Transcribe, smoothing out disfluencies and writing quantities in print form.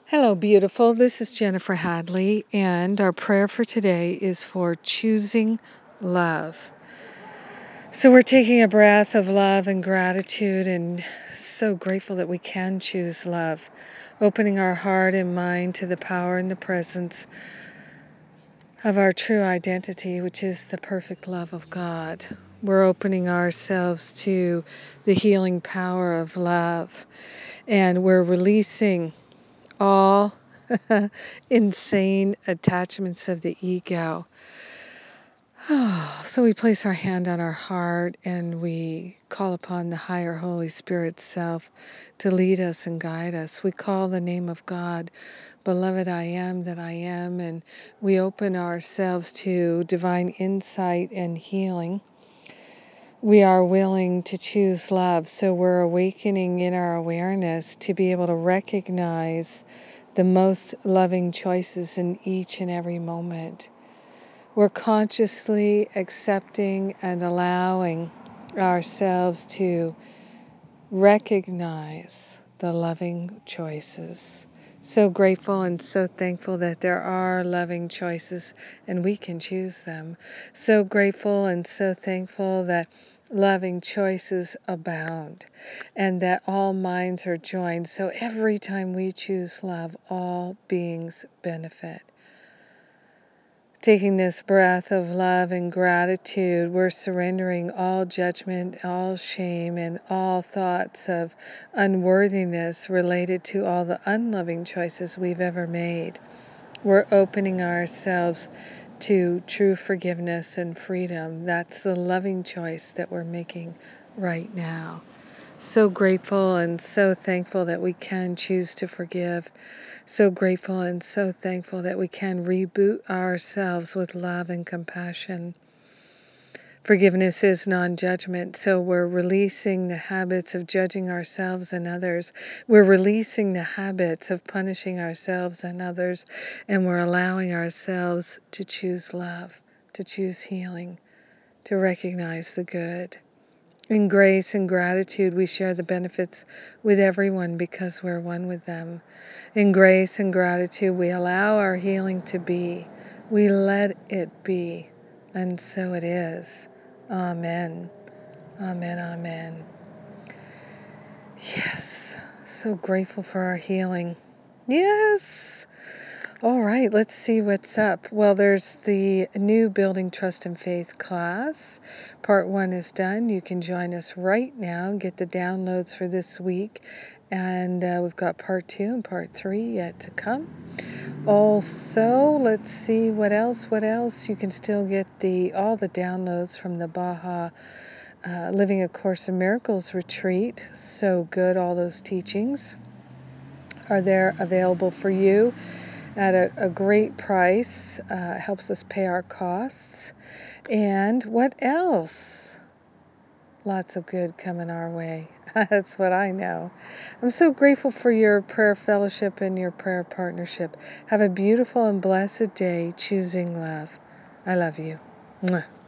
Hello, beautiful. This is Jennifer Hadley, and our prayer for today is for choosing love. So, we're taking a breath of love and gratitude, and so grateful that we can choose love, opening our heart and mind to the power and the presence of our true identity, which is the perfect love of God. We're opening ourselves to the healing power of love, and we're releasing all insane attachments of the ego. So we place our hand on our heart and we call upon the higher Holy Spirit self to lead us and guide us. We call the name of God, beloved I am that I am, and we open ourselves to divine insight and healing. We are willing to choose love, so we're awakening in our awareness to be able to recognize the most loving choices in each and every moment. We're consciously accepting and allowing ourselves to recognize the loving choices. So grateful and so thankful that there are loving choices and we can choose them. So grateful and so thankful that loving choices abound and that all minds are joined. So every time we choose love, all beings benefit. Taking this breath of love and gratitude, we're surrendering all judgment, all shame, and all thoughts of unworthiness related to all the unloving choices we've ever made. We're opening ourselves to true forgiveness and freedom. That's the loving choice that we're making right now. So grateful and so thankful that we can choose to forgive. So grateful and so thankful that we can reboot ourselves with love and compassion. Forgiveness is non-judgment, so we're releasing the habits of judging ourselves and others. We're releasing the habits of punishing ourselves and others, and we're allowing ourselves to choose love, to choose healing, to recognize the good. In grace and gratitude, we share the benefits with everyone because we're one with them. In grace and gratitude, we allow our healing to be. We let it be. And so it is. Amen. Amen. Amen. Yes. So grateful for our healing. Yes. All right, let's see what's up. Well, there's the new Building Trust and Faith class. Part 1 is done. You can join us right now, get the downloads for this week. And we've got Part 2 and Part 3 yet to come. Also, let's see what else. You can still get all the downloads from the Baja Living A Course in Miracles retreat. So good, all those teachings are there available for you at a great price. Helps us pay our costs. And what else? Lots of good coming our way. That's what I know. I'm so grateful for your prayer fellowship and your prayer partnership. Have a beautiful and blessed day choosing love. I love you. Mwah.